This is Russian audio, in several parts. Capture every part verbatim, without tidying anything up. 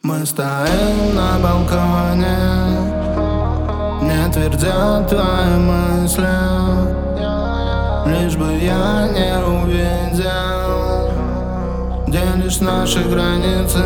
Мы стоим на балконе, не твердят твои мысли, лишь бы я не увидел, где лишь наши границы.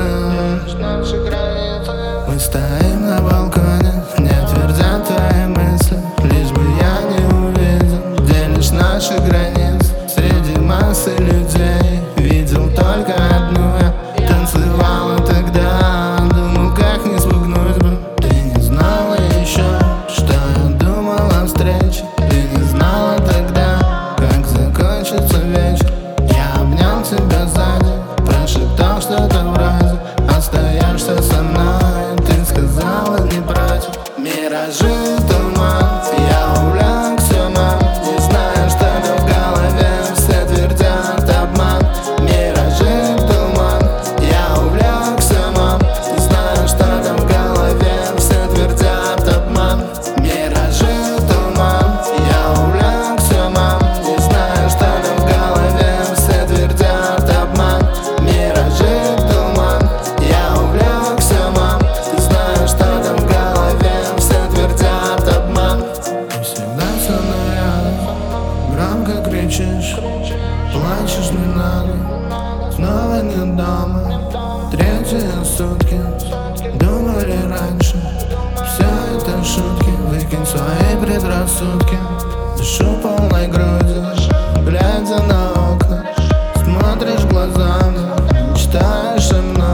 Мы стоим на балконе, не твердят твои мысли, лишь бы я не увидел, где лишь наши границы. Среди массы людей видел только одну я. Танцевала тогда, думал, как не спугнуть бы. Ты не знала еще, что я думал о встрече. Ты не знала тогда, как закончится вечер. Я обнял тебя сзади, прошептал что-то вроде: остаешься со мной, ты сказала не против. Миражи, туман, я увлекся, мам, не знаю, что там в голове, все твердят обман. Миражи, туман, я увлекся, мам, не знаю, что там в голове, все твердят обман. Миражи, туман, я увлекся, мам, не знаю, что там в голове, все твердят обман. Миражи, туман, я увлекся, мам, не знаю, что там в голове, все твердят обман. Ты всегда со мной рядом, громко кричишь, плачешь не надо, снова нет дома. Третьи сутки, думали раньше, все это шутки. Выкинь свои предрассудки, дышу полной грудью, глядя на окна. Смотришь глазами, мечтаешь о мной.